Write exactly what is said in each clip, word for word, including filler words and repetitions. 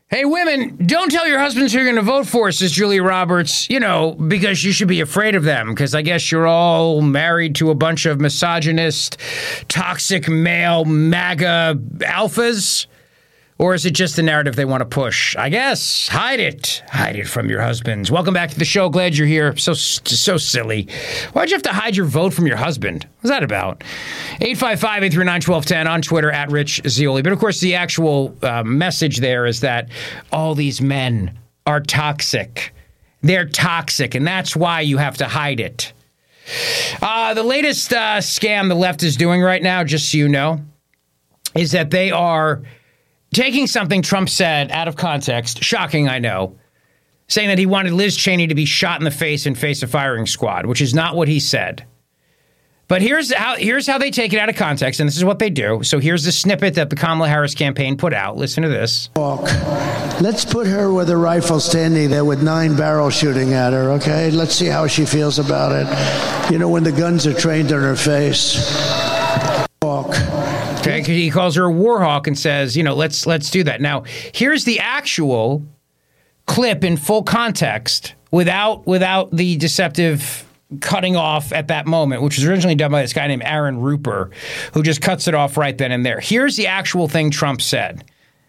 Hey, women, don't tell your husbands who you're going to vote for, says Julia Roberts, you know, because you should be afraid of them, because I guess you're all married to a bunch of misogynist, toxic male MAGA alphas. Or is it just the narrative they want to push? I guess. Hide it. Hide it from your husbands. Welcome back to the show. Glad you're here. So so silly. Why'd you have to hide your vote from your husband? What's that about? eight five five, eight three nine, one two one zero on Twitter, at Rich Zeoli. But, of course, the actual uh, message there is that all these men are toxic. They're toxic, and that's why you have to hide it. Uh, the latest uh, scam the left is doing right now, just so you know, is that they are taking something Trump said out of context, shocking, I know, saying that he wanted Liz Cheney to be shot in the face and face a firing squad, which is not what he said. But here's how here's how they take it out of context, and this is what they do. So here's the snippet that the Kamala Harris campaign put out. Listen to this. Let's put her with a rifle standing there with nine barrels shooting at her, okay? Let's see how she feels about it. You know, when the guns are trained on her face. Walk. Okay, he calls her a war hawk and says, you know, let's let's do that. Now, here's the actual clip in full context without without the deceptive cutting off at that moment, which was originally done by this guy named Aaron Ruper, who just cuts it off right then and there. Here's the actual thing Trump said.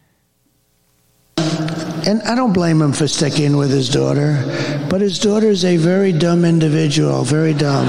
And I don't blame him for sticking with his daughter, but his daughter is a very dumb individual, very dumb.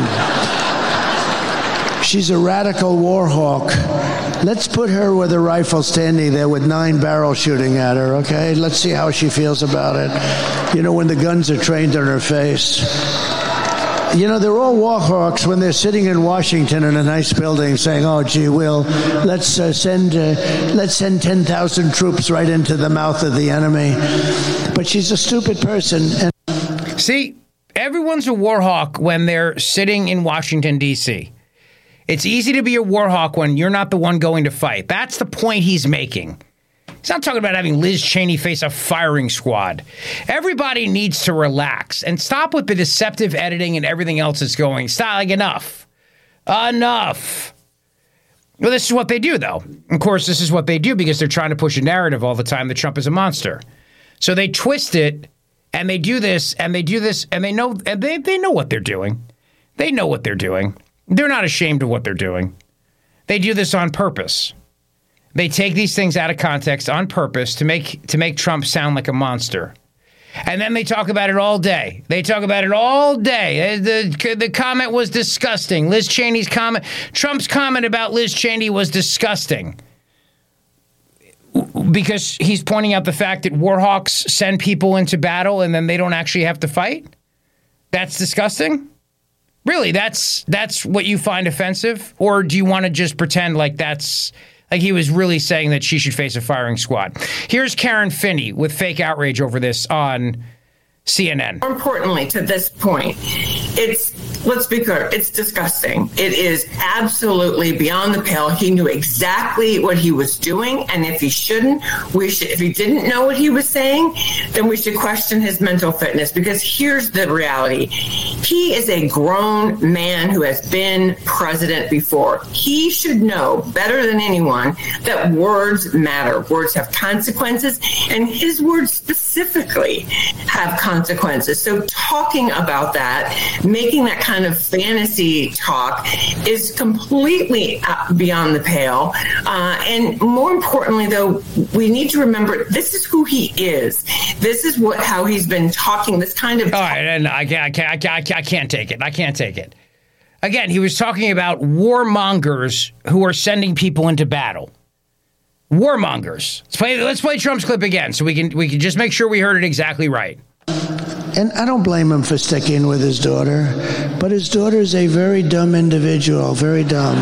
She's a radical war hawk. Let's put her with a rifle standing there with nine barrels shooting at her, okay? Let's see how she feels about it. You know, when the guns are trained on her face. You know, they're all war hawks when they're sitting in Washington in a nice building saying, oh, gee, Will, let's uh, send uh, let's send ten thousand troops right into the mouth of the enemy. But she's a stupid person. And- See, everyone's a war hawk when they're sitting in Washington, D C It's easy to be a war hawk when you're not the one going to fight. That's the point he's making. He's not talking about having Liz Cheney face a firing squad. Everybody needs to relax and stop with the deceptive editing and everything else that's going. Stop, like, enough. Enough. Well, this is what they do, though. Of course, this is what they do because they're trying to push a narrative all the time that Trump is a monster. So they twist it, and they do this, and they do this, and they know, and they, they know what they're doing. They know what they're doing. They're not ashamed of what they're doing. They do this on purpose. They take these things out of context on purpose to make to make Trump sound like a monster. And then they talk about it all day. They talk about it all day. The, the comment was disgusting. Liz Cheney's comment, Trump's comment about Liz Cheney was disgusting. Because he's pointing out the fact that war hawks send people into battle and then they don't actually have to fight? That's disgusting? Really, that's that's what you find offensive? Or do you want to just pretend like that's like he was really saying that she should face a firing squad? Here's Karen Finney with fake outrage over this on C N N. More importantly, to this point, it's, let's be clear, it's disgusting. It is absolutely beyond the pale. He knew exactly what he was doing, and if he shouldn't, we should, if he didn't know what he was saying, then we should question his mental fitness, because here's the reality. He is a grown man who has been president before. He should know better than anyone that words matter. Words have consequences, and his words specifically have consequences. consequences. So talking about that, making that kind of fantasy talk is completely beyond the pale. Uh, and more importantly, though, we need to remember this is who he is. This is what how he's been talking, this kind of... All right, and I can't, I can't, I can't, I can't take it. I can't take it. Again, he was talking about warmongers who are sending people into battle. Warmongers. Let's play, let's play Trump's clip again so we can we can just make sure we heard it exactly right. And I don't blame him for sticking with his daughter, but his daughter is a very dumb individual, very dumb.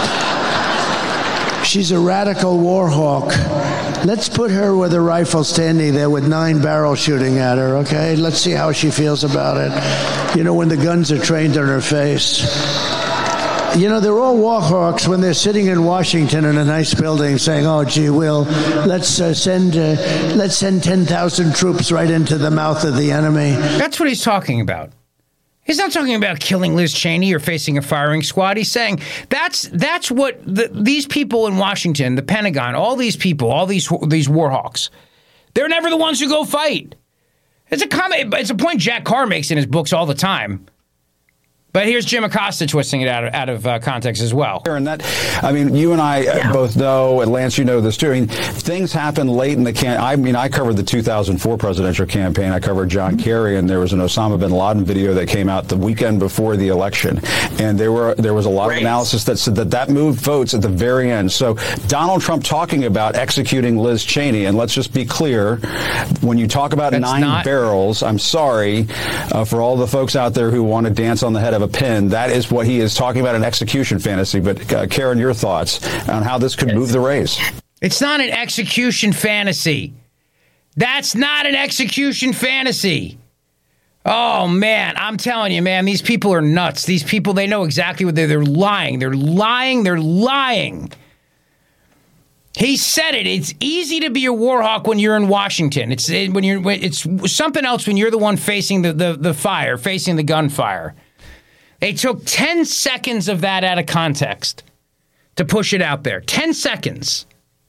She's a radical war hawk. Let's put her with a rifle standing there with nine barrels shooting at her, okay? Let's see how she feels about it. You know, when the guns are trained on her face. You know, they're all war hawks when they're sitting in Washington in a nice building saying, oh, gee, Will, let's uh, send uh, let's send ten thousand troops right into the mouth of the enemy. That's what he's talking about. He's not talking about killing Liz Cheney or facing a firing squad. He's saying that's that's what the, these people in Washington, the Pentagon, all these people, all these these war hawks, They're never the ones who go fight. It's a comment. It's a point Jack Carr makes in his books all the time. But here's Jim Acosta twisting it out of, out of uh, context as well. And that, I mean, you and I yeah. both know, and Lance, you know this too. I mean, things happen late in the campaign. I mean, I covered the two thousand four presidential campaign. I covered John Kerry, and there was an Osama bin Laden video that came out the weekend before the election. And there were there was a lot right. of analysis that said that that moved votes at the very end. So Donald Trump talking about executing Liz Cheney, and let's just be clear, when you talk about That's nine not- barrels, I'm sorry uh, for all the folks out there who want to dance on the head of a pin. That is what he is talking about, an execution fantasy. But uh, Karen, your thoughts on how this could move the race? It's not an execution fantasy. That's not an execution fantasy. Oh, man, I'm telling you, man, these people are nuts. These people, they know exactly what they're, they're lying. They're lying. They're lying. He said it. It's easy to be a war hawk when you're in Washington. It's when you're. It's something else when you're the one facing the, the, the fire, facing the gunfire. They took ten seconds of that out of context to push it out there. ten seconds.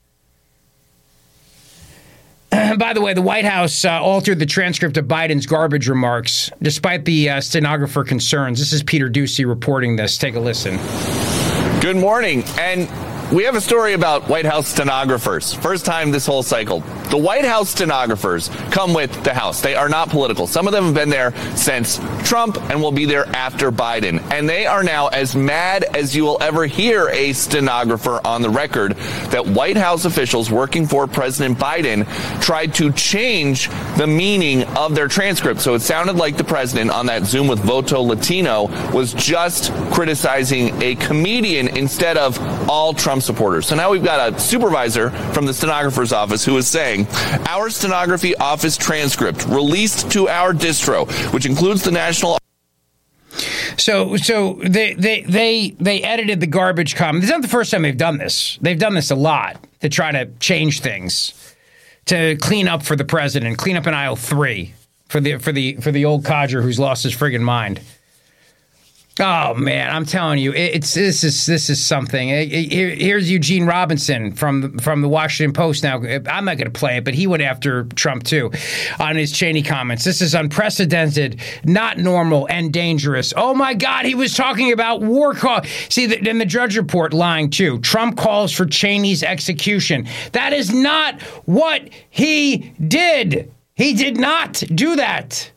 By the way, the White House uh, altered the transcript of Biden's garbage remarks, despite the uh, stenographer concerns. This is Peter Doocy reporting this. Take a listen. Good morning. And we have a story about White House stenographers. First time this whole cycle. The White House stenographers come with the House. They are not political. Some of them have been there since Trump and will be there after Biden. And they are now as mad as you will ever hear a stenographer on the record that White House officials working for President Biden tried to change the meaning of their transcript. So it sounded like the president on that Zoom with Voto Latino was just criticizing a comedian instead of all Trump supporters. So now we've got a supervisor from the stenographer's office who is saying, our stenography office transcript released to our distro, which includes the national. So, so they they they they edited the garbage comment. This is not the first time they've done this. They've done this a lot to try to change things, to clean up for the president, clean up in aisle three for the for the for the old codger who's lost his friggin' mind. Oh man, I'm telling you, it's this is this is something. Here's Eugene Robinson from from the Washington Post. Now, I'm not going to play it, but he went after Trump too on his Cheney comments. This is unprecedented, not normal, and dangerous. Oh my God, he was talking about war call. See, then the Drudge Report lying too. Trump calls for Cheney's execution. That is not what he did. He did not do that.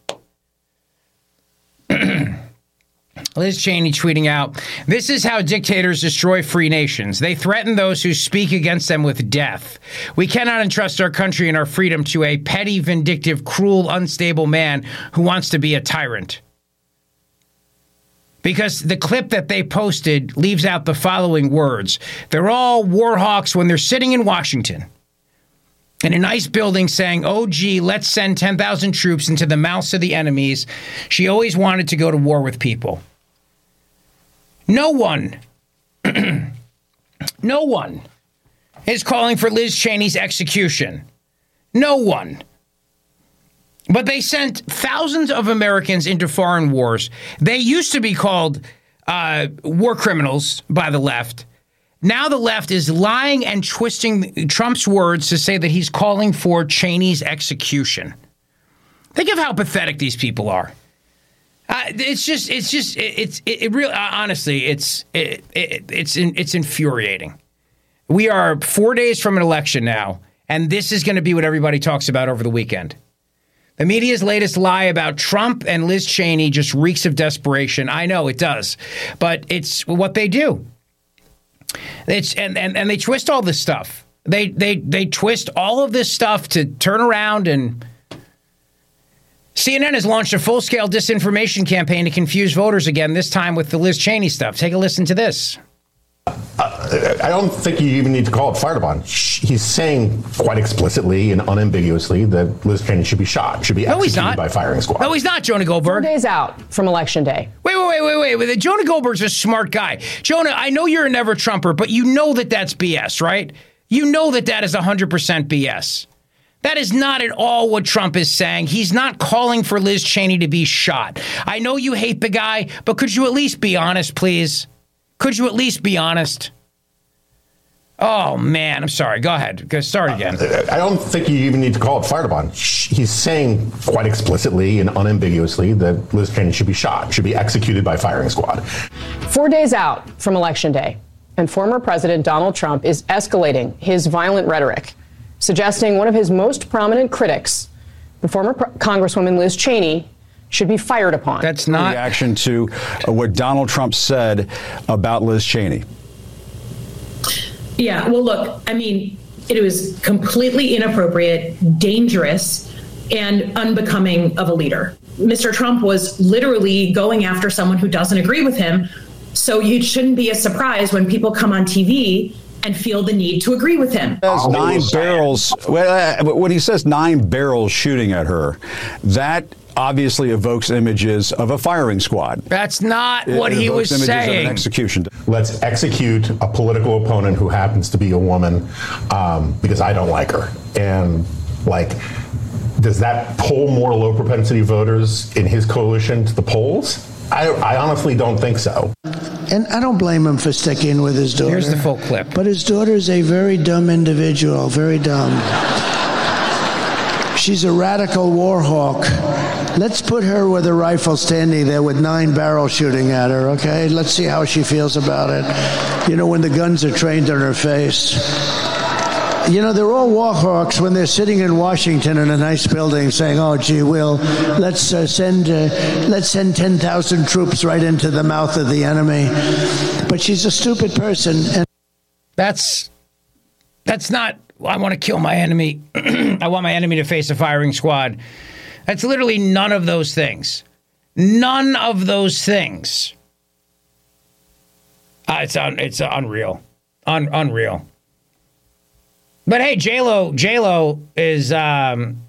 Liz Cheney tweeting out, this is how dictators destroy free nations. They threaten those who speak against them with death. We cannot entrust our country and our freedom to a petty, vindictive, cruel, unstable man who wants to be a tyrant. Because the clip that they posted leaves out the following words. They're all war hawks when they're sitting in Washington in a nice building saying, oh, gee, let's send ten thousand troops into the mouths of the enemies. She always wanted to go to war with people. No one, no one is calling for Liz Cheney's execution. No one. But they sent thousands of Americans into foreign wars. They used to be called uh, war criminals by the left. Now the left is lying and twisting Trump's words to say that he's calling for Cheney's execution. Think of how pathetic these people are. Uh, it's just, it's just, it, it's, it, it really, uh, honestly, it's, it, it, it's, in, it's infuriating. We are four days from an election now, and this is going to be what everybody talks about over the weekend. The media's latest lie about Trump and Liz Cheney just reeks of desperation. I know it does, but it's what they do. It's, and, and, and they twist all this stuff. They, they, they twist all of this stuff to turn around and C N N has launched a full-scale disinformation campaign to confuse voters again, this time with the Liz Cheney stuff. Take a listen to this. Uh, I don't think you even need to call it fired upon. He's saying quite explicitly and unambiguously that Liz Cheney should be shot, should be no, executed by firing squad. No, he's not, Jonah Goldberg. Four days out from Election Day. Wait, wait, wait, wait, wait. Jonah Goldberg's a smart guy. Jonah, I know you're a never Trumper, but you know that that's B S, right? You know that that is one hundred percent B S. That is not at all what Trump is saying. He's not calling for Liz Cheney to be shot. I know you hate the guy, but could you at least be honest, please? Could you at least be honest? Oh, man. I'm sorry. Go ahead. Go start again. Uh, I don't think you even need to call it Firetablon. He's saying quite explicitly and unambiguously that Liz Cheney should be shot, should be executed by firing squad. Four days out from Election Day, and former President Donald Trump is escalating his violent rhetoric, suggesting one of his most prominent critics, the former Pro- Congresswoman Liz Cheney, should be fired upon. That's not reaction to uh, what Donald Trump said about Liz Cheney. Yeah, well, look, I mean, it was completely inappropriate, dangerous, and unbecoming of a leader. Mister Trump was literally going after someone who doesn't agree with him. So it shouldn't be a surprise when people come on T V and feel the need to agree with him. Has nine barrels. Well, uh, when he says nine barrels shooting at her, that obviously evokes images of a firing squad. That's not It what he was evokes images of saying. an execution. Let's execute a political opponent who happens to be a woman um, because I don't like her. And, like, does that pull more low propensity voters in his coalition to the polls? I, I honestly don't think so. And I don't blame him for sticking with his daughter. Here's the full clip. But his daughter is a very dumb individual, very dumb. She's a radical war hawk. Let's put her with a rifle standing there with nine barrels shooting at her, okay? Let's see how she feels about it. You know, when the guns are trained on her face. You know, they're all war hawks when they're sitting in Washington in a nice building saying, oh, gee, Will, let's uh, send uh, let's send ten thousand troops right into the mouth of the enemy. But she's a stupid person. And That's that's not, I want to kill my enemy. I want my enemy to face a firing squad. That's literally none of those things. None of those things. Uh, it's un, it's unreal. Un, unreal. But hey, J-Lo, J-Lo is um,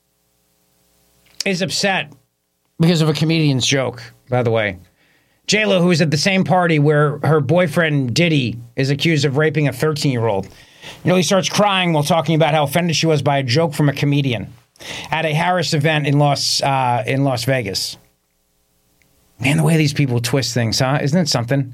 is upset because of a comedian's joke, by the way. J-Lo, who is at the same party where her boyfriend Diddy is accused of raping a thirteen-year-old. You know, he starts crying while talking about how offended she was by a joke from a comedian at a Harris event in Las uh, in Las Vegas. Man, the way these people twist things, huh? Isn't it something?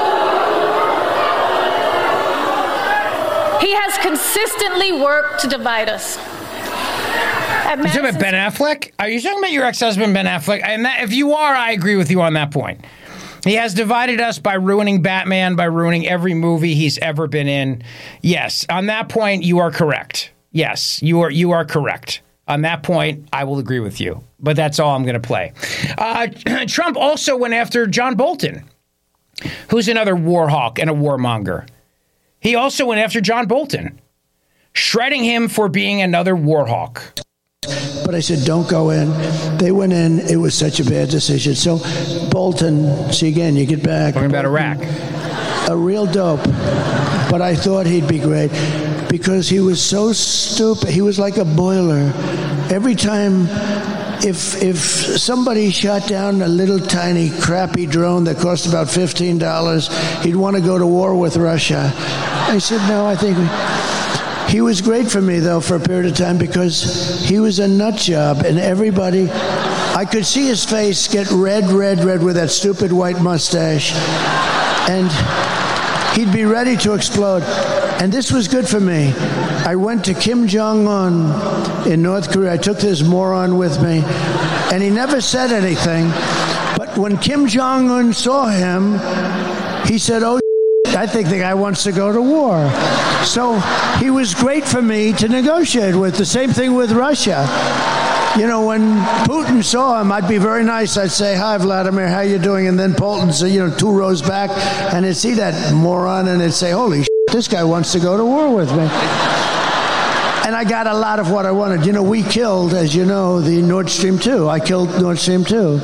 He has consistently worked to divide us. At You talking about Ben Affleck? Are you talking about your ex-husband, Ben Affleck? And that, if you are, I agree with you on that point. He has divided us by ruining Batman, by ruining every movie he's ever been in. Yes, on that point, you are correct. Yes, you are you are correct. On that point, I will agree with you. But that's all I'm going to play. Uh, Trump also went after John Bolton, who's another war hawk and a warmonger. He also went after John Bolton, shredding him for being another war hawk. But I said, don't go in. They went in. It was such a bad decision. So Bolton, see again, you get back. Talking about Iraq. A real dope. But I thought he'd be great because he was so stupid. He was like a boiler. Every time, if if somebody shot down a little tiny crappy drone that cost about fifteen dollars, he'd want to go to war with Russia. I said, no, I think... We, He was great for me, though, for a period of time because he was a nut job, and everybody, I could see his face get red, red, red with that stupid white mustache, and he'd be ready to explode. And this was good for me. I went to Kim Jong-un in North Korea. I took this moron with me, and he never said anything. But when Kim Jong-un saw him, he said, oh, I think the guy wants to go to war. So he was great for me to negotiate with. The same thing with Russia. You know, when Putin saw him, I'd be very nice. I'd say, hi, Vladimir, how you doing? And then Putin's, you know, two rows back, and he'd see that moron, and he'd say, holy shit, this guy wants to go to war with me. And I got a lot of what I wanted. You know, we killed, as you know, the Nord Stream two. I killed Nord Stream two.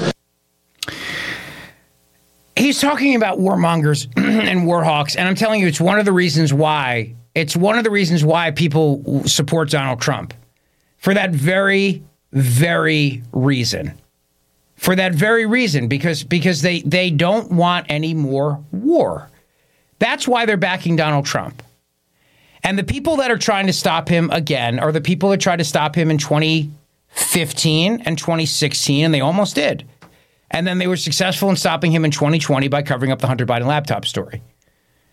He's talking about warmongers and war hawks, and I'm telling you, it's one of the reasons why it's one of the reasons why people support Donald Trump. For that very, very reason. For that very reason, because because they, they don't want any more war. That's why they're backing Donald Trump. And the people that are trying to stop him again are the people that tried to stop him in twenty fifteen and twenty sixteen, and they almost did. And then they were successful in stopping him in twenty twenty by covering up the Hunter Biden laptop story.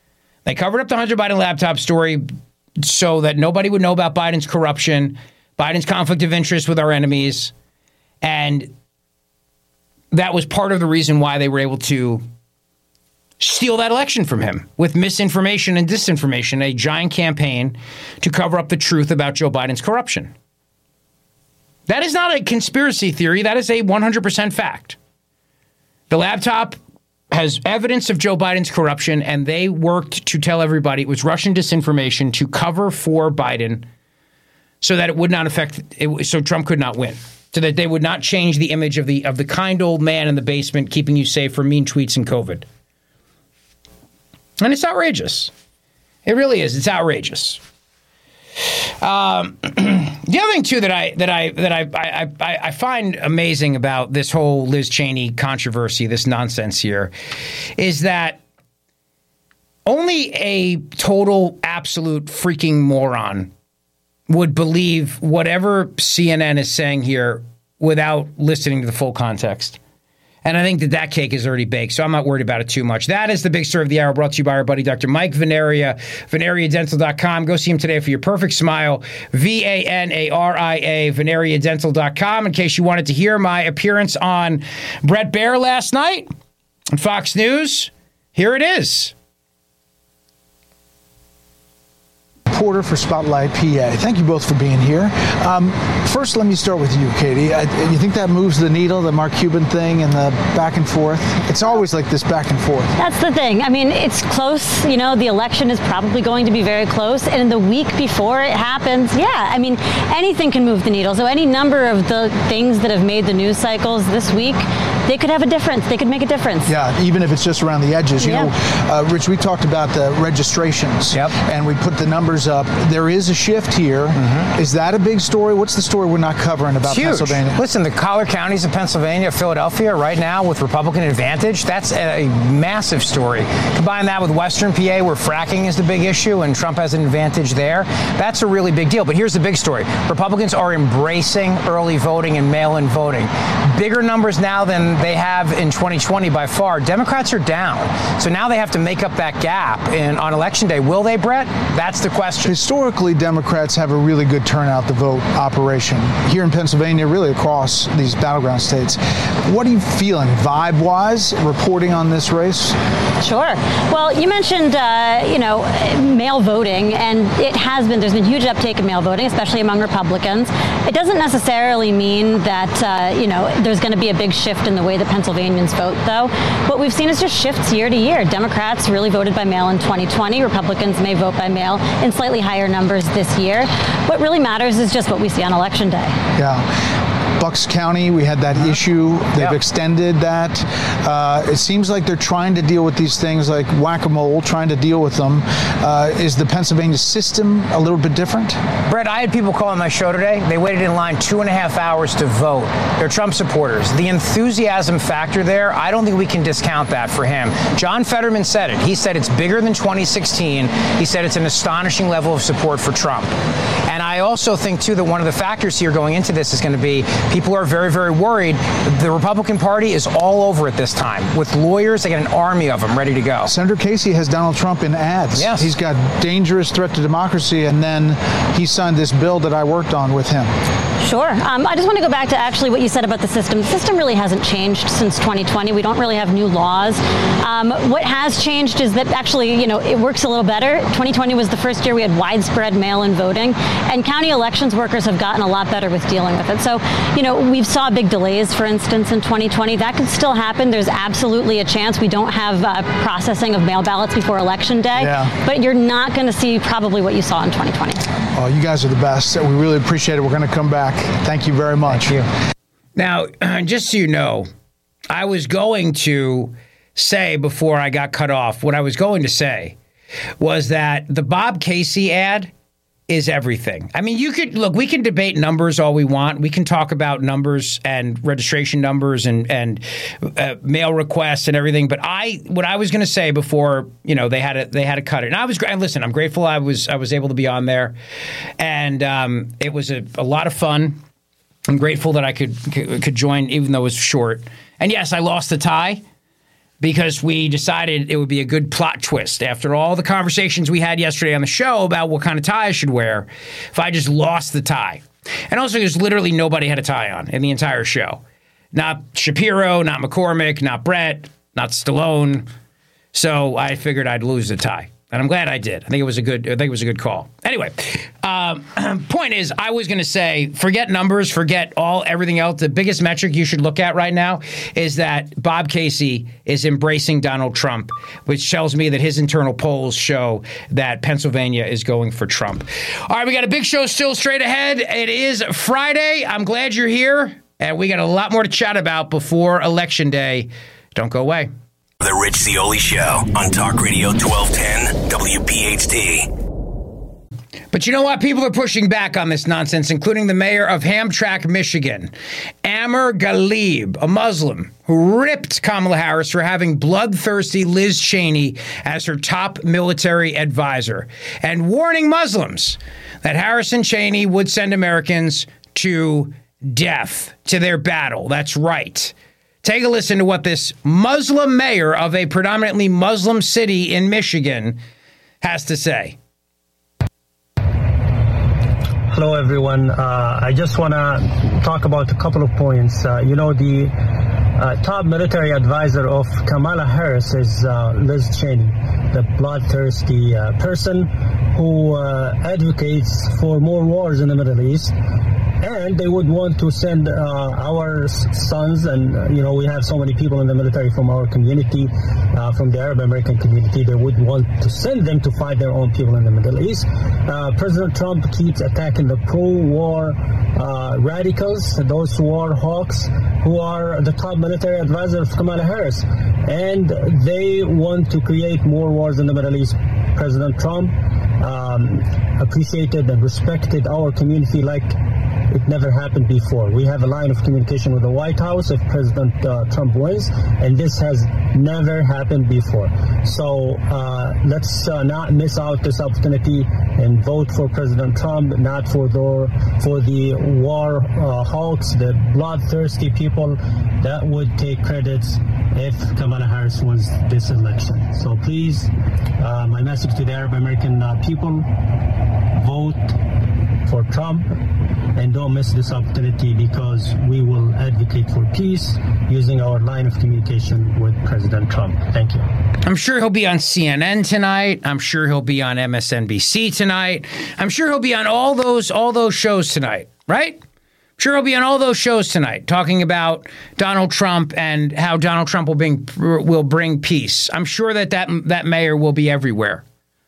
They covered up the Hunter Biden laptop story so that nobody would know about Biden's corruption, Biden's conflict of interest with our enemies. And that was part of the reason why they were able to steal that election from him with misinformation and disinformation, a giant campaign to cover up the truth about Joe Biden's corruption. That is not a conspiracy theory. That is a one hundred percent fact. The laptop has evidence of Joe Biden's corruption, and they worked to tell everybody it was Russian disinformation to cover for Biden so that it would not affect, it, so Trump could not win, so that they would not change the image of the of the kind old man in the basement keeping you safe from mean tweets and COVID. And it's outrageous. It really is. It's outrageous. Um, the other thing too that I that I that I, I I I find amazing about this whole Liz Cheney controversy, this nonsense here, is that only a total, absolute freaking moron would believe whatever C N N is saying here without listening to the full context. And I think that that cake is already baked, so I'm not worried about it too much. That is the big story of the hour, brought to you by our buddy, Doctor Mike Venaria, Venaria Dental dot com. Go see him today for your perfect smile. V A N A R I A, Venaria Dental dot com. In case you wanted to hear my appearance on Bret Baier last night on Fox News, here it is. Porter for Spotlight P A. Thank you both for being here. Um, first, let me start with you, Katie. I, you think that moves the needle, the Mark Cuban thing and the back and forth? It's always like this back and forth. That's the thing. I mean, it's close. You know, the election is probably going to be very close. And in the week before it happens, yeah, I mean, anything can move the needle. So any number of the things that have made the news cycles this week, they could have a difference. They could make a difference. Yeah, even if it's just around the edges. You yeah. know, uh, Rich, we talked about the registrations. Yep. And we put the numbers up. There is a shift here. Mm-hmm. Is that a big story? What's the story we're not covering about Pennsylvania? Listen, the collar counties of Pennsylvania, Philadelphia, right now with Republican advantage, that's a massive story. Combine that with Western P A, where fracking is the big issue and Trump has an advantage there. That's a really big deal. But here's the big story. Republicans are embracing early voting and mail-in voting. Bigger numbers now than they have in twenty twenty by far. Democrats are down. So now they have to make up that gap in, on Election Day. Will they, Brett? That's the question. Historically, Democrats have a really good turnout the vote operation. Here in Pennsylvania, really across these battleground states. What are you feeling vibe-wise reporting on this race? Sure. Well, you mentioned, uh, you know, mail voting, and it has been, there's been huge uptake of mail voting, especially among Republicans. It doesn't necessarily mean that, uh, you know, there's going to be a big shift in the way that Pennsylvanians vote, though. What we've seen is just shifts year to year. Democrats really voted by mail in twenty twenty. Republicans may vote by mail in slightly higher numbers this year. What really matters is just what we see on Election Day. Yeah. Bucks County, we had that issue. They've yep. extended that. Uh, it seems like they're trying to deal with these things like whack-a-mole, trying to deal with them. Uh, is the Pennsylvania system a little bit different? Brett, I had people call on my show today. They waited in line two and a half hours to vote. They're Trump supporters. The enthusiasm factor there, I don't think we can discount that for him. John Fetterman said it. He said it's bigger than twenty sixteen. He said it's an astonishing level of support for Trump. And I also think, too, that one of the factors here going into this is going to be people are very, very worried. The Republican Party is all over it this time. With lawyers, they got an army of them ready to go. Senator Casey has Donald Trump in ads. Yes. He's got dangerous threat to democracy, and then he signed this bill that I worked on with him. Sure. Um, I just want to go back to actually what you said about the system. The system really hasn't changed since twenty twenty. We don't really have new laws. Um, what has changed is that actually, you know, it works a little better. twenty twenty was the first year we had widespread mail-in voting, and county elections workers have gotten a lot better with dealing with it. So, you know, we saw big delays, for instance, in twenty twenty. That could still happen. There's absolutely a chance we don't have uh, processing of mail ballots before Election Day. Yeah. But you're not going to see probably what you saw in twenty twenty. Oh, you guys are the best. We really appreciate it. We're going to come back. Thank you very much. Thank you. Now, just so you know, I was going to say before I got cut off, what I was going to say was that the Bob Casey ad is everything. I mean, you could look, we can debate numbers all we want. We can talk about numbers and registration numbers and, and uh, mail requests and everything. But I, what I was going to say before, you know, they had to, they had to cut it. And I was, and listen, I'm grateful I was, I was able to be on there, and um, it was a, a lot of fun. I'm grateful that I could, could join, even though it was short. And yes, I lost the tie. because we decided it would be a good plot twist after all the conversations we had yesterday on the show about what kind of tie I should wear if I just lost the tie. And also because literally nobody had a tie on in the entire show. Not Shapiro, not McCormick, not Brett, not Stallone. So I figured I'd lose the tie. And I'm glad I did. I think it was a good. I think it was a good call. Anyway, um, point is, I was going to say, forget numbers, forget all everything else. The biggest metric you should look at right now is that Bob Casey is embracing Donald Trump, which tells me that his internal polls show that Pennsylvania is going for Trump. All right, we got a big show still straight ahead. It is Friday. I'm glad you're here, and we got a lot more to chat about before Election Day. Don't go away. The Rich Zeoli Show on Talk Radio twelve ten W P H T. But you know what? People are pushing back on this nonsense, including the mayor of Hamtramck, Michigan, Amr Ghalib, a Muslim who ripped Kamala Harris for having bloodthirsty Liz Cheney as her top military advisor, and warning Muslims that Harris and Cheney would send Americans to death, to their battle. That's right. Take a listen to what this Muslim mayor of a predominantly Muslim city in Michigan has to say. Hello, everyone. Uh, I just want to talk about a couple of points. Uh, you know, the uh, top military advisor of Kamala Harris is uh, Liz Cheney, the bloodthirsty uh, person who uh, advocates for more wars in the Middle East. And they would want to send uh, our sons, and uh, you know, we have so many people in the military from our community, uh, from the Arab American community. They would want to send them to fight their own people in the Middle East. Uh, President Trump keeps attacking the pro-war uh, radicals, those war hawks, who are the top military advisor of Kamala Harris, and they want to create more wars in the Middle East. President Trump um, appreciated and respected our community like it never happened before. We have a line of communication with the White House if President uh, Trump wins, and this has never happened before. So uh, let's uh, not miss out this opportunity and vote for President Trump, not for the for the war uh, hawks, the bloodthirsty people that would take credits if Kamala Harris wins this election. So please, uh, my message to the Arab American uh, people, vote for Trump. And don't miss this opportunity, because we will advocate for peace using our line of communication with President Trump. Thank you. I'm sure he'll be on C N N tonight. I'm sure he'll be on M S N B C tonight. I'm sure he'll be on all those all those shows tonight, right? I'm sure he'll be on all those shows tonight talking about Donald Trump and how Donald Trump will bring will bring peace. I'm sure that that, that mayor will be everywhere.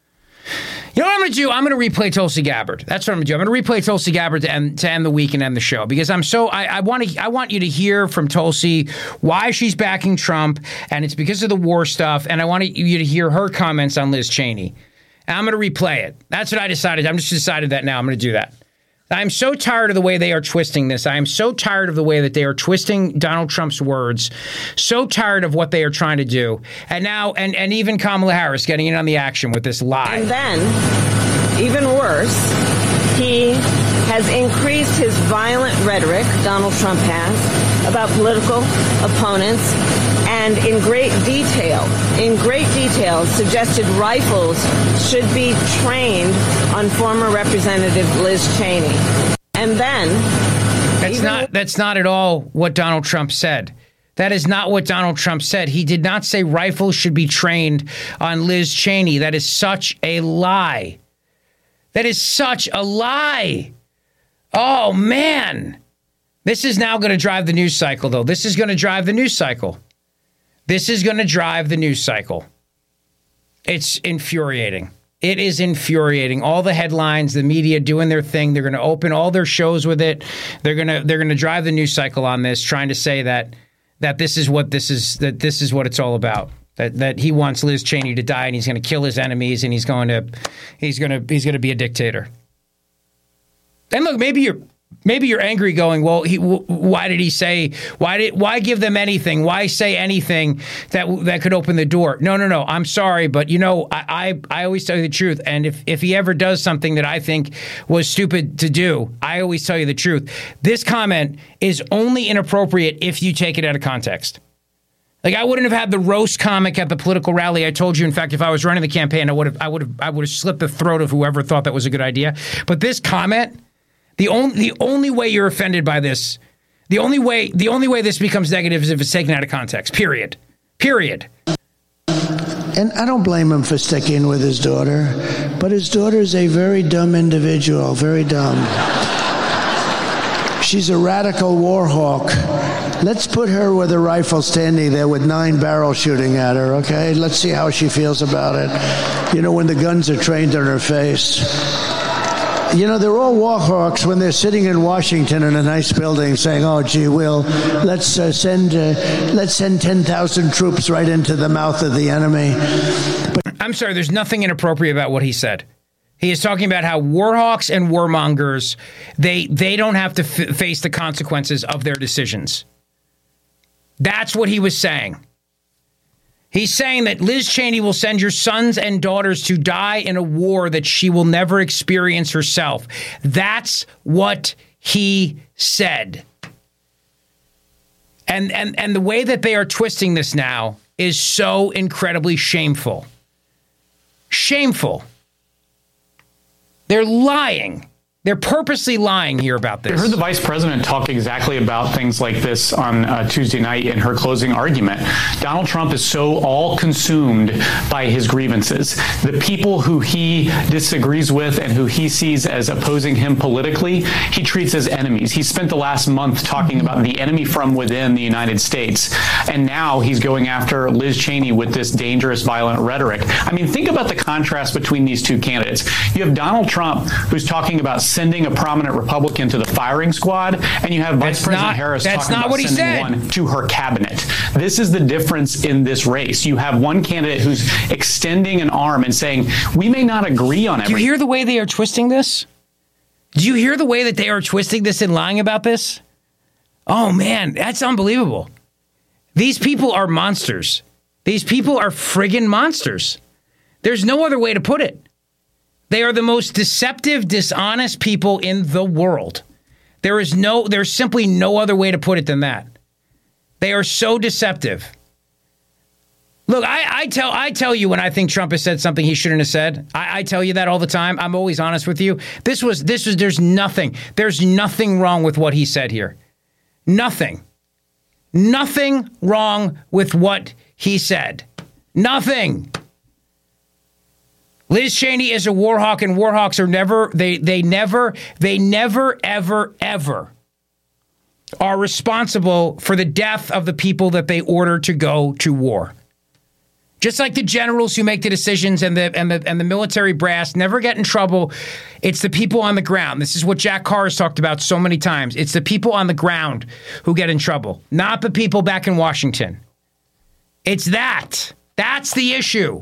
You know what I'm going to do? I'm going to replay Tulsi Gabbard. That's what I'm going to do. I'm going to replay Tulsi Gabbard to end, to end the week and end the show, because I'm so I, I want to I want you to hear from Tulsi why she's backing Trump, and it's because of the war stuff. And I want you to hear her comments on Liz Cheney. And I'm going to replay it. That's what I decided. I'm just decided that now. I'm going to do that. I'm so tired of the way they are twisting this. I am so tired of the way that they are twisting Donald Trump's words. So tired of what they are trying to do. And now, and, and even Kamala Harris getting in on the action with this lie. And then, even worse, he has increased his violent rhetoric, Donald Trump has, about political opponents, and in great detail, in great detail, suggested rifles should be trained on former Representative Liz Cheney. And then... That's not, that's not at all what Donald Trump said. That is not what Donald Trump said. He did not say rifles should be trained on Liz Cheney. That is such a lie. That is such a lie. Oh, man. This is now going to drive the news cycle, though. This is going to drive the news cycle. This is going to drive the news cycle. It's infuriating. It is infuriating. All the headlines, the media doing their thing. They're going to open all their shows with it. They're going to they're going to drive the news cycle on this, trying to say that that this is what this is that this is what it's all about. That that he wants Liz Cheney to die, and he's going to kill his enemies, and he's going to he's going to he's going to be a dictator. And look, maybe you're maybe you're angry, going, well, he, w- why did he say why did why give them anything? Why say anything that that could open the door? No, no, no. I'm sorry, but you know, I I, I always tell you the truth. And if if he ever does something that I think was stupid to do, I always tell you the truth. This comment is only inappropriate if you take it out of context. Like, I wouldn't have had the roast comic at the political rally. I told you, in fact, if I was running the campaign, I would have, I would have, I would have slit the throat of whoever thought that was a good idea. But this comment, the only, the only way you're offended by this, the only way, the only way this becomes negative is if it's taken out of context. Period. Period. And I don't blame him for sticking with his daughter, but his daughter is a very dumb individual, very dumb. She's a radical war hawk. Let's put her with a rifle standing there with nine barrels shooting at her, okay? Let's see how she feels about it. You know, when the guns are trained on her face. You know, they're all war hawks when they're sitting in Washington in a nice building saying, oh, gee, Will, let's uh, send uh, let's send ten thousand troops right into the mouth of the enemy. But- I'm sorry, there's nothing inappropriate about what he said. He is talking about how war hawks and warmongers, they, they don't have to f- face the consequences of their decisions. That's what he was saying. He's saying that Liz Cheney will send your sons and daughters to die in a war that she will never experience herself. That's what he said. And and and the way that they are twisting this now is so incredibly shameful. Shameful. They're lying. They're purposely lying here about this. I heard the vice president talk exactly about things like this on uh, Tuesday night in her closing argument. Donald Trump is so all consumed by his grievances. The people who he disagrees with and who he sees as opposing him politically, he treats as enemies. He spent the last month talking about the enemy from within the United States. And now he's going after Liz Cheney with this dangerous, violent rhetoric. I mean, think about the contrast between these two candidates. You have Donald Trump, who's talking about sending a prominent Republican to the firing squad, and you have Vice that's President not, Harris that's talking not about what he sending said. one to her cabinet. This is the difference in this race. You have one candidate who's extending an arm and saying, we may not agree on everything. Do you hear the way they are twisting this? Do you hear the way that they are twisting this and lying about this? Oh, man, that's unbelievable. These people are monsters. These people are friggin' monsters. There's no other way to put it. They are the most deceptive, dishonest people in the world. There is no, there's simply no other way to put it than that. They are so deceptive. Look, I, I tell I tell you when I think Trump has said something he shouldn't have said. I, I tell you that all the time. I'm always honest with you. This was this was there's nothing. There's nothing wrong with what he said here. Nothing. Nothing wrong with what he said. Nothing. Liz Cheney is a war hawk, and war hawks are never, they they never, they never, ever, ever are responsible for the death of the people that they order to go to war. Just like the generals who make the decisions and the and the and the military brass never get in trouble, it's the people on the ground. This is what Jack Carr has talked about so many times. It's the people on the ground who get in trouble, not the people back in Washington. It's that. That's the issue.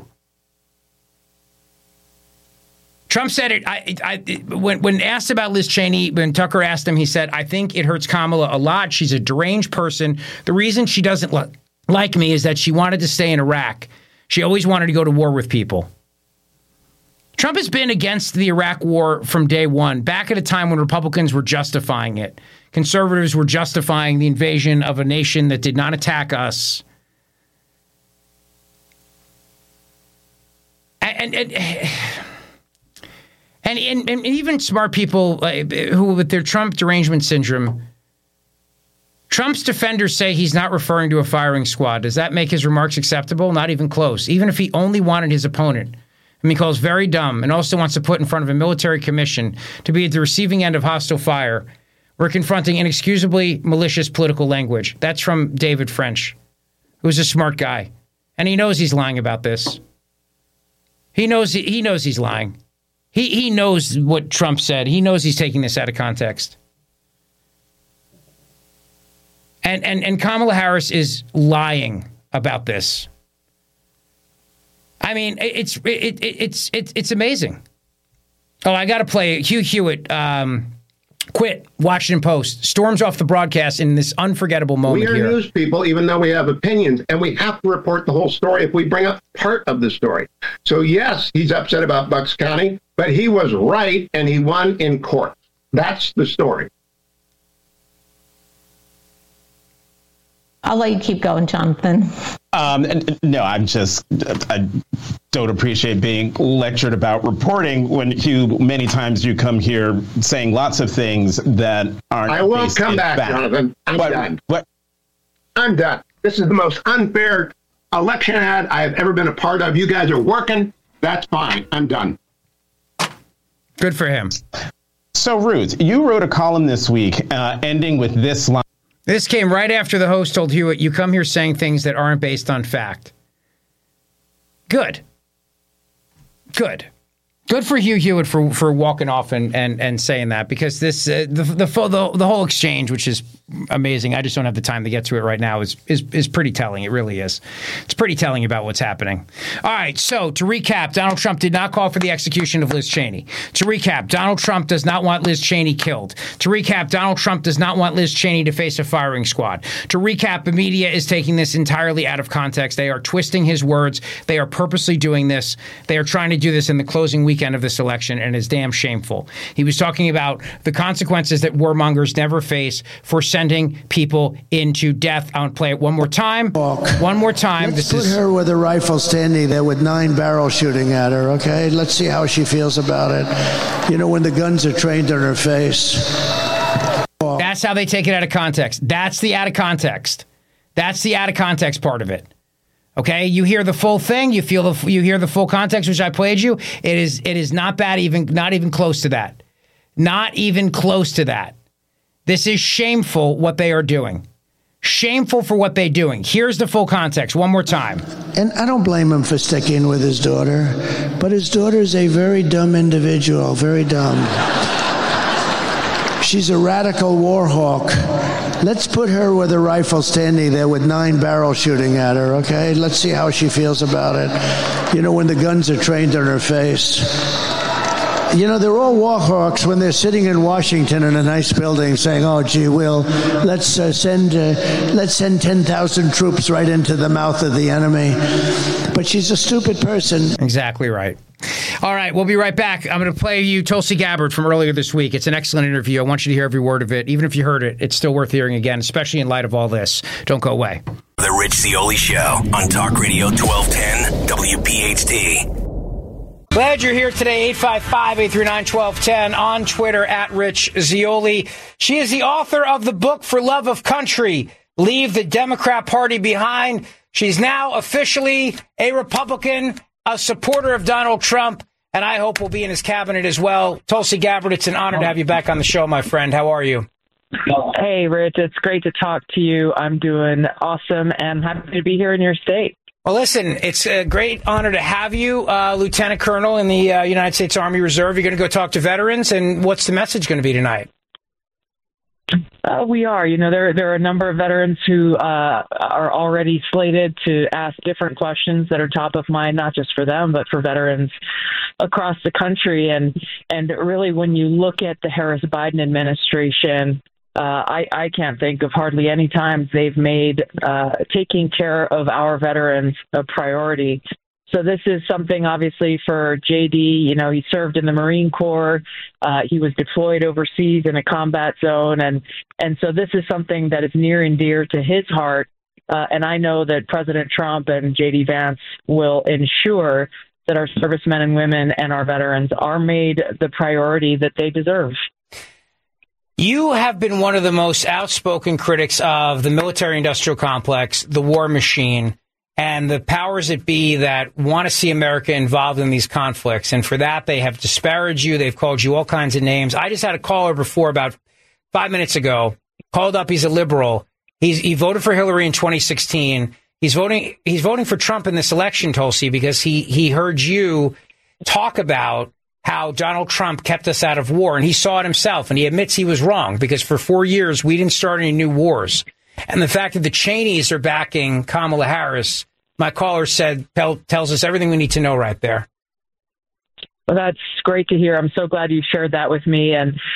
Trump said it. I, I, when, when asked about Liz Cheney, when Tucker asked him, he said, I think it hurts Kamala a lot. She's a deranged person. The reason she doesn't lo- like me is that she wanted to stay in Iraq. She always wanted to go to war with people. Trump has been against the Iraq war from day one, back at a time when Republicans were justifying it. Conservatives were justifying the invasion of a nation that did not attack us. And... and, and And, and, and even smart people uh, who, with their Trump derangement syndrome, Trump's defenders say he's not referring to a firing squad. Does that make his remarks acceptable? Not even close. Even if he only wanted his opponent, whom he calls very dumb and also wants to put in front of a military commission to be at the receiving end of hostile fire, we're confronting inexcusably malicious political language. That's from David French, who's a smart guy. And he knows he's lying about this. He knows he knows he's lying. He he knows what Trump said. He knows he's taking this out of context. And and and Kamala Harris is lying about this. I mean, it's it, it it's it's it's amazing. Oh, I got to play Hugh Hewitt. Um, quit Washington Post. Storms off the broadcast in this unforgettable moment here. We are here. news people, even though we have opinions, and we have to report the whole story if we bring up part of the story. So yes, he's upset about Bucks County, but he was right, and he won in court. That's the story. I'll let you keep going, Jonathan. Um, and, no, I'm just, I don't appreciate being lectured about reporting when you, many times you come here saying lots of things that aren't. I won't come back, fact. Jonathan. I'm what, done. What? I'm done. This is the most unfair election ad I have ever been a part of. You guys are working. That's fine. I'm done. Good for him. So, Ruth, you wrote a column this week uh, ending with this line. This came right after the host told Hewitt, you come here saying things that aren't based on fact. Good. Good. Good for Hugh Hewitt for, for walking off and, and, and saying that, because this uh, the, the the the whole exchange, which is amazing. I just don't have the time to get to it right now. Is is is pretty telling. It really is. It's pretty telling about what's happening. All right. So to recap, Donald Trump did not call for the execution of Liz Cheney. To recap, Donald Trump does not want Liz Cheney killed. To recap, Donald Trump does not want Liz Cheney to face a firing squad. To recap, the media is taking this entirely out of context. They are twisting his words. They are purposely doing this. They are trying to do this in the closing week weekend of this election, and is damn shameful. He was talking about the consequences that warmongers never face for sending people into death. I want to play it one more time. One more time. Let's this put is- her with a rifle standing there with nine barrels shooting at her, okay? Let's see how she feels about it. You know, when the guns are trained on her face. That's how they take it out of context. That's the out of context. That's the out of context part of it. Okay, you hear the full thing, you feel the, you hear the full context, which I played you. It is it is not bad, even not even close to that. Not even close to that. This is shameful what they are doing. Shameful for what they're doing. Here's the full context one more time. And I don't blame him for sticking with his daughter, but his daughter is a very dumb individual, very dumb. She's a radical war hawk. Let's put her with a rifle standing there with nine barrels shooting at her, okay? Let's see how she feels about it. You know, when the guns are trained on her face. You know, they're all war hawks when they're sitting in Washington in a nice building saying, oh, gee, Will, let's uh, send uh, let's send ten thousand troops right into the mouth of the enemy. But she's a stupid person. Exactly right. All right, we'll be right back. I'm going to play you Tulsi Gabbard from earlier this week. It's an excellent interview. I want you to hear every word of it. Even if you heard it, it's still worth hearing again, especially in light of all this. Don't go away. The Rich Zeoli Show on Talk Radio twelve ten W P H T. Glad you're here today. eight five five, eight three nine, one two one zero. On Twitter, at Rich Zeoli. She is the author of the book For Love of Country, Leave the Democrat Party Behind. She's now officially a Republican, a supporter of Donald Trump, and I hope will be in his cabinet as well. Tulsi Gabbard, it's an honor to have you back on the show, my friend. How are you? Hey, Rich. It's great to talk to you. I'm doing awesome and happy to be here in your state. Well, listen, it's a great honor to have you, uh, Lieutenant Colonel in the uh, United States Army Reserve. You're going to go talk to veterans, and what's the message going to be tonight? Uh, we are. You know, there there are a number of veterans who uh, are already slated to ask different questions that are top of mind, not just for them, but for veterans across the country. And and really, when you look at the Harris-Biden administration, uh, I, I can't think of hardly any times they've made uh, taking care of our veterans a priority. So this is something, obviously, for J D. You know, he served in the Marine Corps. Uh, he was deployed overseas in a combat zone. And, and so this is something that is near and dear to his heart. Uh, and I know that President Trump and J D Vance will ensure that our servicemen and women and our veterans are made the priority that they deserve. You have been one of the most outspoken critics of the military-industrial complex, the war machine, and the powers that be that want to see America involved in these conflicts. And for that, they have disparaged you. They've called you all kinds of names. I just had a caller before about five minutes ago, called up. He's a liberal. He's, he voted for Hillary in twenty sixteen. He's voting, he's voting for Trump in this election, Tulsi, because he, he heard you talk about how Donald Trump kept us out of war. And he saw it himself. And he admits he was wrong, because for four years, we didn't start any new wars. And the fact that the Cheneys are backing Kamala Harris, my caller said, tell, tells us everything we need to know right there. Well, that's great to hear. I'm so glad you shared that with me. And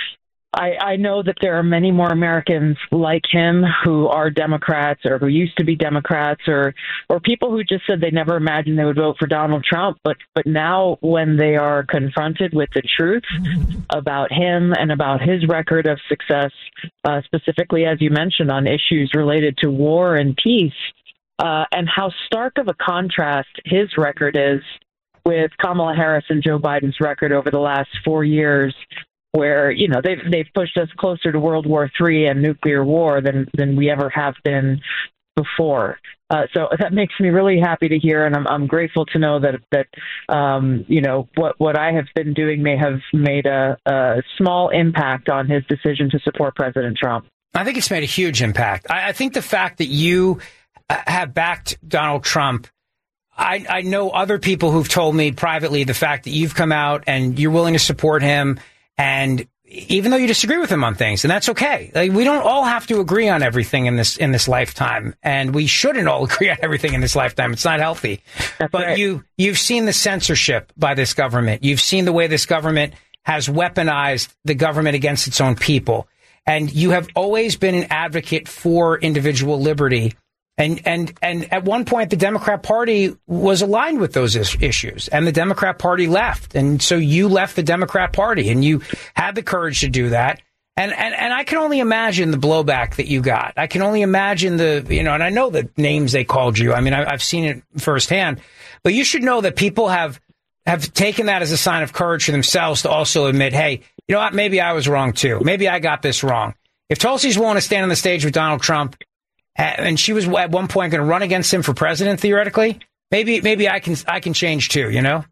I, I know that there are many more Americans like him who are Democrats or who used to be Democrats or or people who just said they never imagined they would vote for Donald Trump. But but now when they are confronted with the truth about him and about his record of success, uh, specifically, as you mentioned, on issues related to war and peace, uh, and how stark of a contrast his record is with Kamala Harris and Joe Biden's record over the last four years, where, you know, they've, they've pushed us closer to World War Three and nuclear war than, than we ever have been before. Uh, so that makes me really happy to hear, and I'm, I'm grateful to know that, that um, you know, what, what I have been doing may have made a, a small impact on his decision to support President Trump. I think it's made a huge impact. I, I think the fact that you have backed Donald Trump, I, I know other people who've told me privately the fact that you've come out and you're willing to support him, and even though you disagree with him on things, and that's okay. Like, we don't all have to agree on everything in this in this lifetime, and we shouldn't all agree on everything in this lifetime. It's not healthy. That's but right. you you've seen the censorship by this government. You've seen the way this government has weaponized the government against its own people, and you have always been an advocate for individual liberty. And and and at one point, the Democrat Party was aligned with those is- issues, and the Democrat Party left. And so you left the Democrat Party, and you had the courage to do that. And and and I can only imagine the blowback that you got. I can only imagine the, you know, and I know the names they called you. I mean, I, I've seen it firsthand. But you should know that people have have taken that as a sign of courage for themselves to also admit, hey, you know what, maybe I was wrong too. Maybe I got this wrong. If Tulsi's willing to stand on the stage with Donald Trump, and she was at one point going to run against him for president, theoretically, maybe maybe I can I can change too, you know?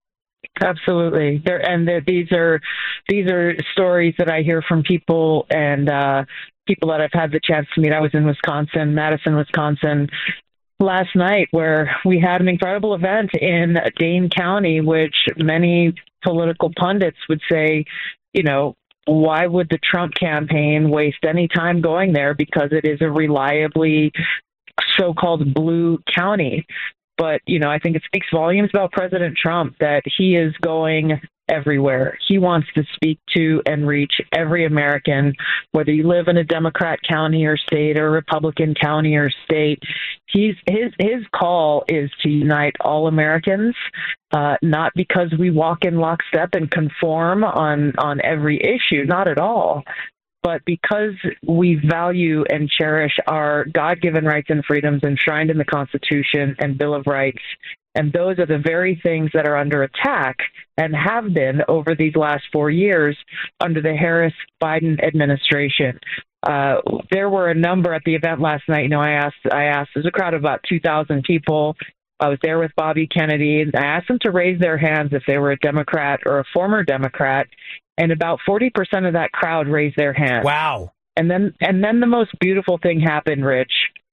Absolutely. There, and there, these are these are stories that I hear from people and uh, people that I've had the chance to meet. I was in Wisconsin, Madison, Wisconsin, last night, where we had an incredible event in Dane County, which many political pundits would say, you know, why would the Trump campaign waste any time going there? Because it is a reliably so-called blue county. But, you know, I think it speaks volumes about President Trump that he is going everywhere. He wants to speak to and reach every American, whether you live in a Democrat county or state or Republican county or state. He's his his call is to unite all Americans, uh, not because we walk in lockstep and conform on on every issue, not at all, but because we value and cherish our God-given rights and freedoms enshrined in the Constitution and Bill of Rights. And those are the very things that are under attack and have been over these last four years under the Harris-Biden administration. Uh, there were a number at the event last night. You know, I asked, I asked, there's a crowd of about two thousand people. I was there with Bobby Kennedy, and I asked them to raise their hands if they were a Democrat or a former Democrat, and about forty percent of that crowd raised their hands. Wow. And then, and then the most beautiful thing happened, Rich.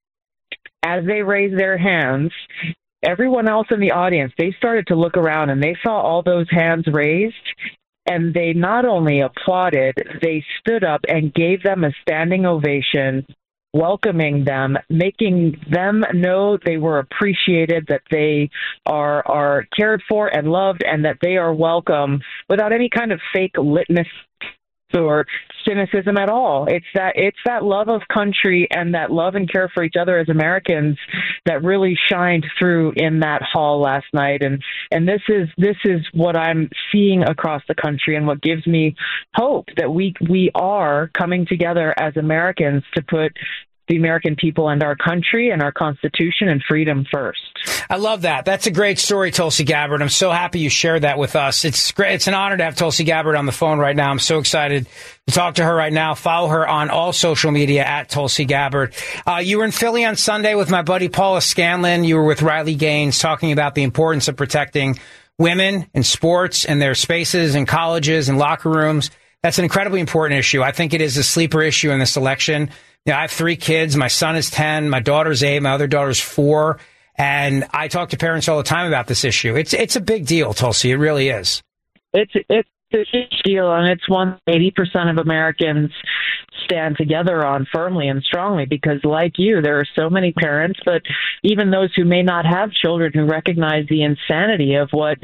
As they raised their hands, everyone else in the audience, they started to look around and they saw all those hands raised, and they not only applauded, they stood up and gave them a standing ovation, welcoming them, making them know they were appreciated, that they are are cared for and loved, and that they are welcome without any kind of fake litmus or cynicism at all. It's that it's that love of country and that love and care for each other as Americans that really shined through in that hall last night. And and this is this is what I'm seeing across the country, and what gives me hope that we we are coming together as Americans to put the American people and our country and our Constitution and freedom first. I love that. That's a great story, Tulsi Gabbard. I'm so happy you shared that with us. It's great. It's an honor to have Tulsi Gabbard on the phone right now. I'm so excited to talk to her right now. Follow her on all social media at Tulsi Gabbard. Uh, you were in Philly on Sunday with my buddy Paula Scanlon. You were with Riley Gaines talking about the importance of protecting women in sports and their spaces in colleges and locker rooms. That's an incredibly important issue. I think it is a sleeper issue in this election. You know, I have three kids. My son is ten. My daughter's eight. My other daughter's four. And I talk to parents all the time about this issue. It's it's a big deal, Tulsi. It really is. It's it's a huge deal, and it's one eighty percent of Americans stand together on firmly and strongly, because like you, there are so many parents, but even those who may not have children, who recognize the insanity of what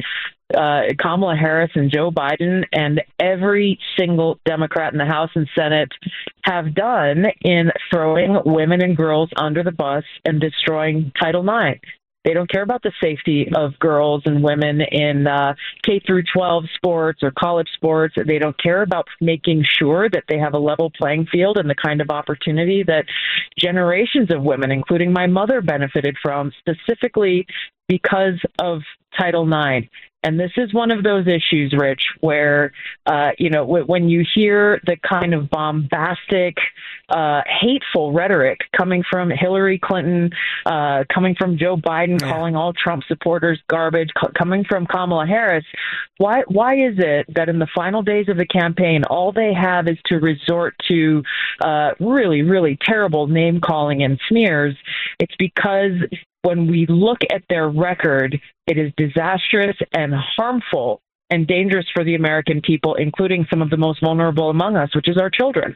uh, Kamala Harris and Joe Biden and every single Democrat in the House and Senate have done in throwing women and girls under the bus and destroying Title nine. They don't care about the safety of girls and women in uh, K through twelve sports or college sports. They don't care about making sure that they have a level playing field and the kind of opportunity that generations of women, including my mother, benefited from, specifically because of Title nine. And this is one of those issues, Rich, where, uh, you know, w- when you hear the kind of bombastic, uh, hateful rhetoric coming from Hillary Clinton, uh, coming from Joe Biden, yeah. calling all Trump supporters garbage, c- coming from Kamala Harris, why why is it that in the final days of the campaign, all they have is to resort to uh, really, really terrible name calling and smears? It's because when we look at their record, it is disastrous and harmful and dangerous for the American people, including some of the most vulnerable among us, which is our children.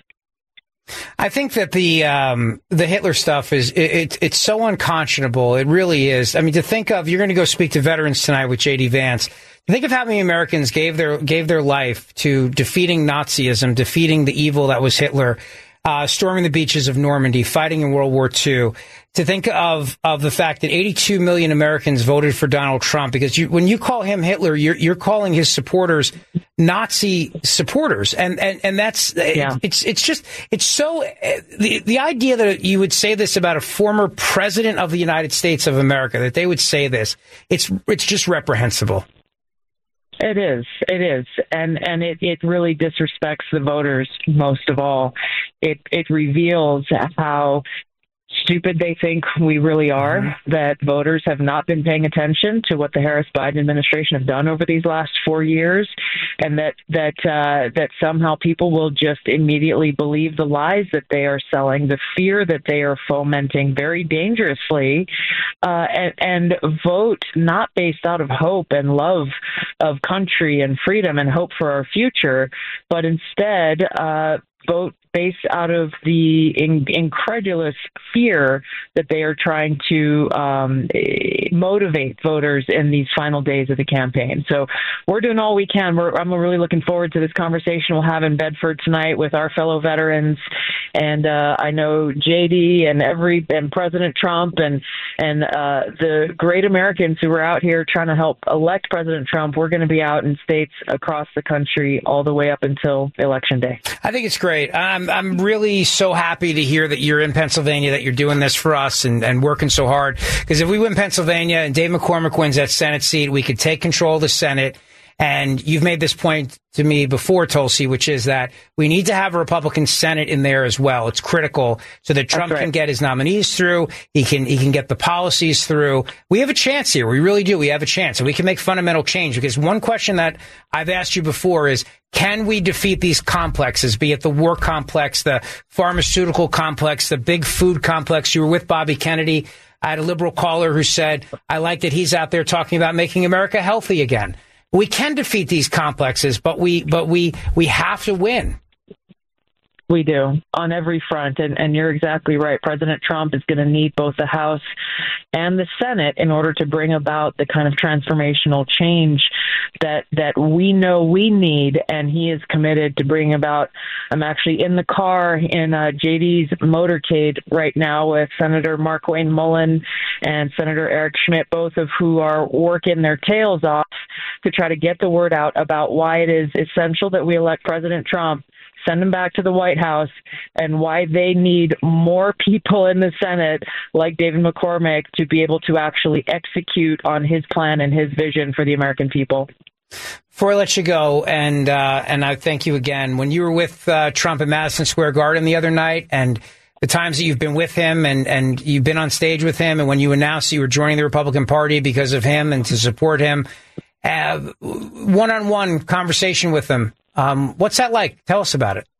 I think that the um, the Hitler stuff is it, it, it's so unconscionable. It really is. I mean, to think of, you're going to go speak to veterans tonight with J D Vance. Think of how many Americans gave their gave their life to defeating Nazism, defeating the evil that was Hitler, uh, storming the beaches of Normandy, fighting in World War Two. To think of of the fact that eighty-two million Americans voted for Donald Trump, because you, when you call him Hitler, you're you're calling his supporters Nazi supporters, and and and that's yeah. it's it's just it's so the the idea that you would say this about a former president of the United States of America, that they would say this, it's it's just reprehensible. It is. It is. And and it, it really disrespects the voters most of all. It it reveals how stupid they think we really are, mm-hmm. that voters have not been paying attention to what the Harris-Biden administration have done over these last four years, and that that uh, that somehow people will just immediately believe the lies that they are selling, the fear that they are fomenting very dangerously, uh, and, and vote not based out of hope and love of country and freedom and hope for our future, but instead uh, vote based out of the in, incredulous fear that they are trying to um, motivate voters in these final days of the campaign. So we're doing all we can. We're, I'm really looking forward to this conversation we'll have in Bedford tonight with our fellow veterans. And uh, I know J D and every and President Trump and and uh, the great Americans who are out here trying to help elect President Trump. We're going to be out in states across the country all the way up until Election Day. I think it's great. I'm I'm really so happy to hear that you're in Pennsylvania, that you're doing this for us and, and working so hard. Because if we win Pennsylvania and Dave McCormick wins that Senate seat, we could take control of the Senate. And you've made this point to me before, Tulsi, which is that we need to have a Republican Senate in there as well. It's critical so that Trump right. can get his nominees through. He can he can get the policies through. We have a chance here. We really do. We have a chance. And we can make fundamental change. Because one question that I've asked you before is, can we defeat these complexes, be it the war complex, the pharmaceutical complex, the big food complex? You were with Bobby Kennedy. I had a liberal caller who said, I like that he's out there talking about making America healthy again. We can defeat these complexes, but we but we we have to win. We do, on every front. And, and you're exactly right. President Trump is going to need both the House and the Senate in order to bring about the kind of transformational change that that we know we need. And he is committed to bring about. I'm actually in the car in uh, J D's motorcade right now with Senator Markwayne Mullin and Senator Eric Schmidt, both of who are working their tails off to try to get the word out about why it is essential that we elect President Trump, send him back to the White House, and why they need more people in the Senate like David McCormick to be able to actually execute on his plan and his vision for the American people. Before I let you go, and uh, and I thank you again, when you were with uh, Trump at Madison Square Garden the other night, and the times that you've been with him and, and you've been on stage with him, and when you announced you were joining the Republican Party because of him and to support him, uh, one-on-one conversation with him, Um, what's that like? Tell us about it.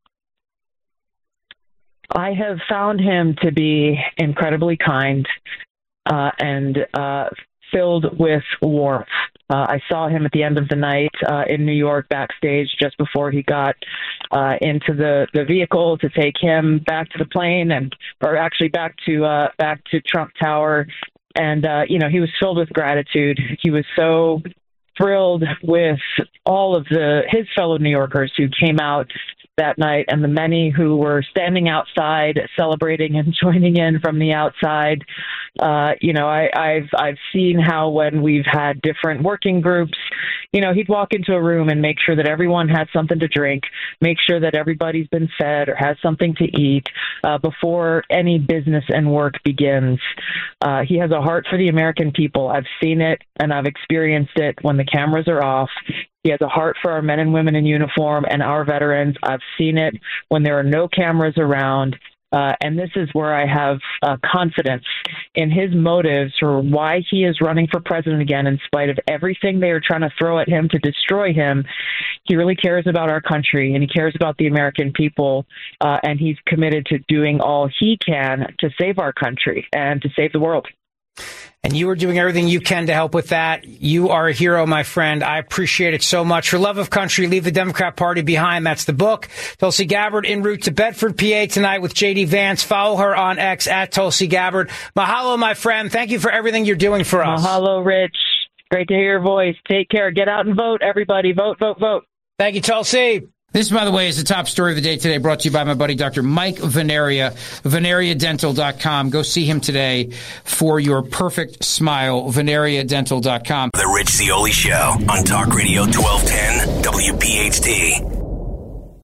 I have found him to be incredibly kind uh, and uh, filled with warmth. Uh, I saw him at the end of the night uh, in New York backstage just before he got uh, into the, the vehicle to take him back to the plane and, or actually back to uh, back to Trump Tower. And, uh, you know, he was filled with gratitude. He was so thrilled with all of the his fellow New Yorkers who came out that night, and the many who were standing outside celebrating and joining in from the outside. Uh, you know, I, I've I've seen how when we've had different working groups, you know, he'd walk into a room and make sure that everyone had something to drink, make sure that everybody's been fed or has something to eat uh, before any business and work begins. Uh, he has a heart for the American people. I've seen it and I've experienced it when the cameras are off. He has a heart for our men and women in uniform and our veterans. I've seen it when there are no cameras around. Uh, and this is where I have uh, confidence in his motives for why he is running for president again, in spite of everything they are trying to throw at him to destroy him. He really cares about our country, and he cares about the American people, uh, and he's committed to doing all he can to save our country and to save the world. And you are doing everything you can to help with that. You are a hero, my friend. I appreciate it so much. For love of country, leave the Democrat Party behind. That's the book. Tulsi Gabbard en route to Bedford, P A tonight with J D Vance. Follow her on X at Tulsi Gabbard. Mahalo, my friend. Thank you for everything you're doing for us. Mahalo, Rich. Great to hear your voice. Take care. Get out and vote, everybody. Vote, vote, vote. Thank you, Tulsi. This, by the way, is the top story of the day today, brought to you by my buddy, Doctor Mike Veneria, veneria dental dot com. Go see him today for your perfect smile, veneria dental dot com. The Rich Zeoli Show on Talk Radio twelve ten W P H T.